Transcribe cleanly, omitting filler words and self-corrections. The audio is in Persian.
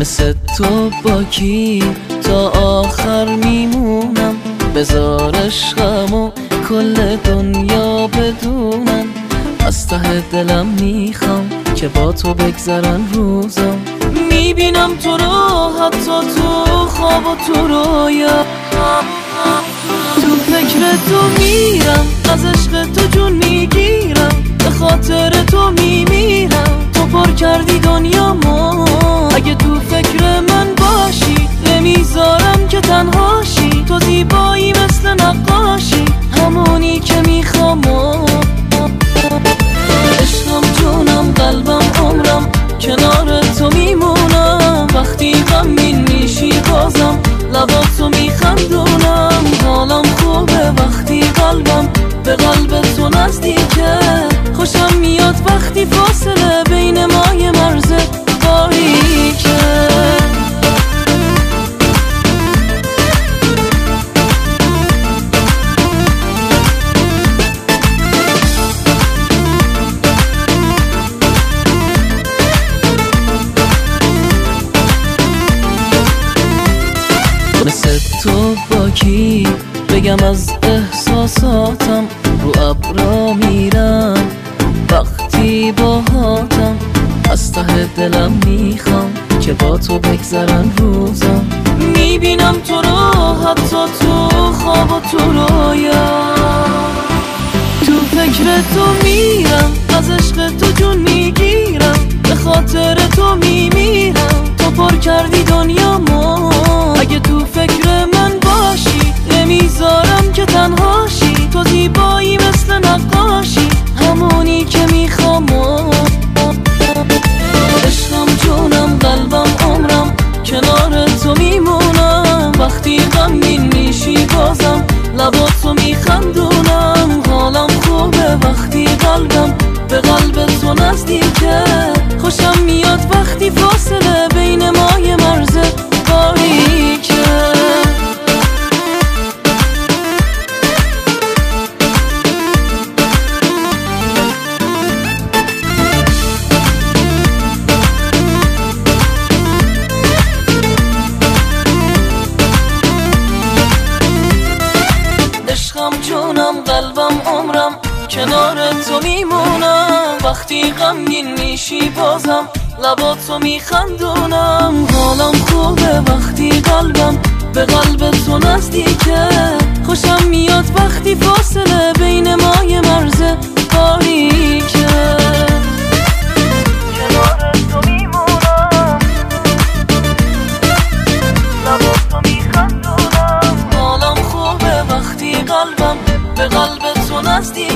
مثل تو با کی تا آخر میمونم؟ بذار عشقمو کل دنیا بدونم. از ته دلم میخوام که با تو بگذرن روزم. میبینم تو رو حتی تو خواب و تو رویا. تو فکر تو میرم، از عشق تو جون میگیرم، به خاطر تو میمیرم. تو پر کردی دنیامو، اگه تو فکر من باشی نمیذارم که تنهاشی. تو زیبایی مثل نقاشی، همونی که میخوام. عشقم جونم قلبم عمرم کنار تو میمونم. وقتی غمگین میشی بازم لباتو میخندونم. حالم خوبه وقتی قلبم به قلب تو نزدیکه. خوشم میاد وقتی فاصله بین ما یه مرز باریکه. مثل تو با کی بگم از احساساتم؟ رو ابرا میرم وقتی باهاتم. از ته دلم میخوام که با تو بگذرن روزم. میبینم تو رو حتی تو خواب و تو رویا. تو فکر تو میرم، از عشق تو جون میگیرم، به خاطر تو میمیرم. تو پر کردی دنیامو، اگه تو فکر من باشی نمیذارم که تنهاشی. تو زیبایی مثل نقاشی، همونی که میخوام. عشقم جونم قلبم عمرم کنار تو میمونم. وقتی غمگین میشی بازم لباتو میخندونم. حالم خوبه وقتی قلبم به قلب تو نزدیکه. خوشم میاد وقتی فاصله بین ما یه مرز باریکه. عشقم جونم قلبم عمرم کنار تو میمونم. وقتی غمگین میشی بازم لباتو میخندونم. حالم خوبه وقتی قلبم به قلب تو نزدیکه. خوشم میاد وقتی فاصله بین ما یه مرز باریکه. کنار تو میمونم، لباتو میخندونم. حالم خوبه وقتی قلبم به قلب تو نزدیکه.